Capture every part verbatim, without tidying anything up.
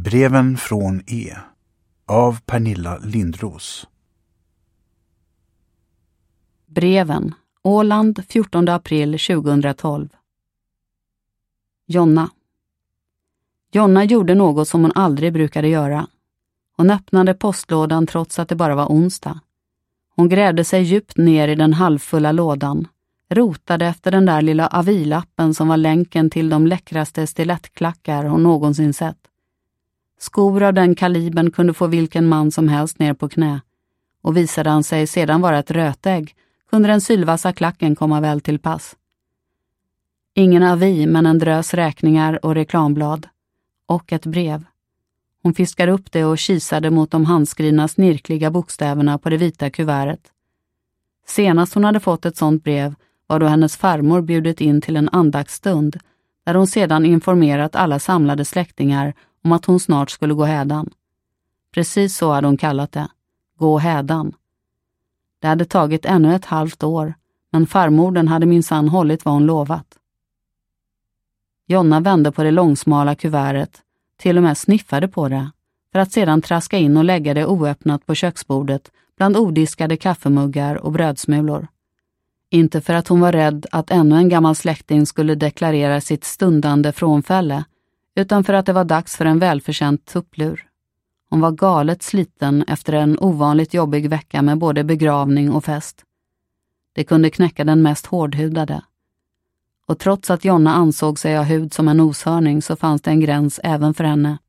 Breven från E av Pernilla Lindros. Breven, Åland fjortonde april tjugohundratolv. Jonna. Jonna gjorde något som hon aldrig brukade göra. Hon öppnade postlådan trots att det bara var onsdag. Hon grävde sig djupt ner i den halvfulla lådan, rotade efter den där lilla avilappen som var länken till de läckraste stilettklackar hon någonsin sett. Skor av den kalibern kunde få vilken man som helst ner på knä, och visade han sig sedan vara ett rötägg kunde den sylvassa klacken komma väl till pass. Ingen avi, men en drös räkningar och reklamblad. Och ett brev. Hon fiskade upp det och kisade mot de handskrivna snirkliga bokstäverna på det vita kuvertet. Senast hon hade fått ett sånt brev var då hennes farmor bjudit in till en andaktsstund, där hon sedan informerat alla samlade släktingar om att hon snart skulle gå hädan. Precis så hade hon kallat det. Gå hädan. Det hade tagit ännu ett halvt år, men farmodern hade minsann hållit vad hon lovat. Jonna vände på det långsmala kuvertet, till och med sniffade på det, för att sedan traska in och lägga det oöppnat på köksbordet bland odiskade kaffemuggar och brödsmulor. Inte för att hon var rädd att ännu en gammal släkting skulle deklarera sitt stundande frånfälle, utan för att det var dags för en välförtjänt tupplur. Hon var galet sliten efter en ovanligt jobbig vecka med både begravning och fest. Det kunde knäcka den mest hårdhudade. Och trots att Jonna ansåg sig ha hud som en noshörning så fanns det en gräns även för henne.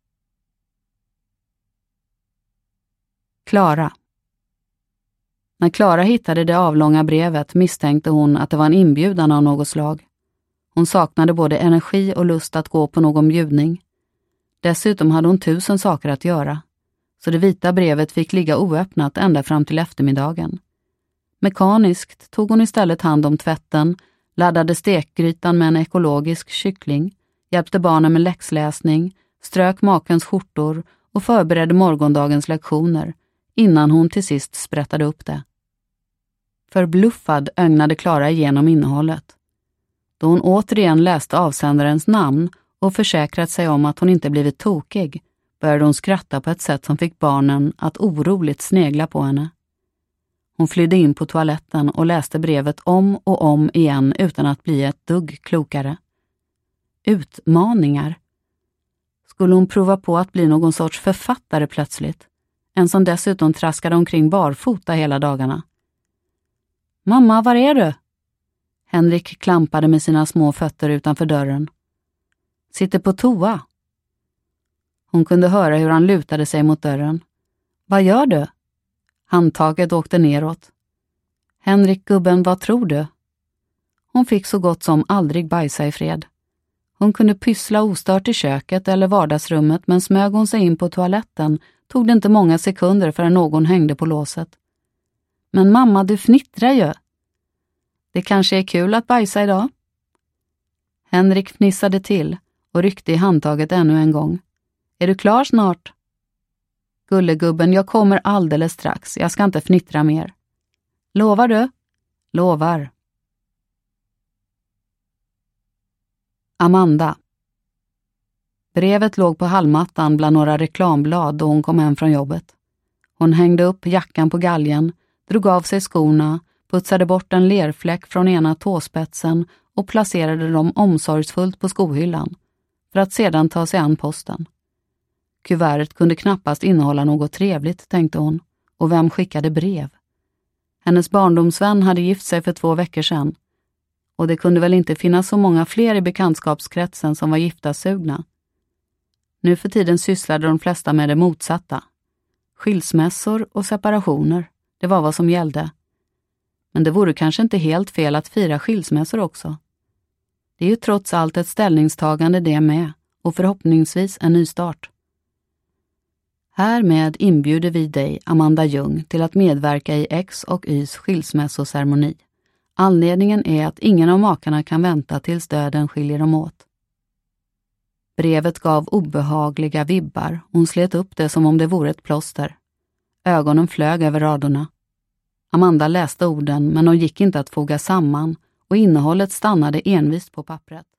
Klara. När Klara hittade det avlånga brevet misstänkte hon att det var en inbjudan av något slag. Hon saknade både energi och lust att gå på någon bjudning. Dessutom hade hon tusen saker att göra, så det vita brevet fick ligga oöppnat ända fram till eftermiddagen. Mekaniskt tog hon istället hand om tvätten, laddade stekgrytan med en ekologisk kyckling, hjälpte barnen med läxläsning, strök makens skjortor och förberedde morgondagens lektioner innan hon till sist sprättade upp det. Förbluffad ögnade Klara igenom innehållet. Då hon återigen läste avsändarens namn och försäkrat sig om att hon inte blivit tokig, började hon skratta på ett sätt som fick barnen att oroligt snegla på henne. Hon flydde in på toaletten och läste brevet om och om igen utan att bli ett dugg klokare. Utmaningar. Skulle hon prova på att bli någon sorts författare plötsligt? En som dessutom traskade omkring barfota hela dagarna. Mamma, var är du? Henrik klampade med sina små fötter utanför dörren. Sitter på toa. Hon kunde höra hur han lutade sig mot dörren. Vad gör du? Handtaget åkte neråt. Henrik, gubben, vad tror du? Hon fick så gott som aldrig bajsa i fred. Hon kunde pyssla ostört i köket eller vardagsrummet, men smög hon sig in på toaletten tog det inte många sekunder förrän någon hängde på låset. Men mamma, du fnittrar ju. Det kanske är kul att bajsa idag? Henrik fnissade till och ryckte i handtaget ännu en gång. Är du klar snart? Gullegubben, jag kommer alldeles strax. Jag ska inte fnittra mer. Lovar du? Lovar. Amanda. Brevet låg på hallmattan bland några reklamblad då hon kom hem från jobbet. Hon hängde upp jackan på galgen, drog av sig skorna, putsade bort en lerfläck från ena tåspetsen och placerade dem omsorgsfullt på skohyllan, för att sedan ta sig an posten. Kuvertet kunde knappast innehålla något trevligt, tänkte hon, och vem skickade brev? Hennes barndomsvän hade gift sig för två veckor sedan, och det kunde väl inte finnas så många fler i bekantskapskretsen som var giftasugna. Nu för tiden sysslade de flesta med det motsatta. Skilsmässor och separationer, det var vad som gällde. Men det vore kanske inte helt fel att fira skilsmässor också. Det är ju trots allt ett ställningstagande det med, och förhoppningsvis en nystart. Härmed inbjuder vi dig, Amanda Ljung, till att medverka i X och Ys skilsmässoceremoni. Anledningen är att ingen av makarna kan vänta tills döden skiljer dem åt. Brevet gav obehagliga vibbar. Hon slet upp det som om det vore ett plåster. Ögonen flög över raderna. Amanda läste orden, men de gick inte att foga samman och innehållet stannade envist på pappret.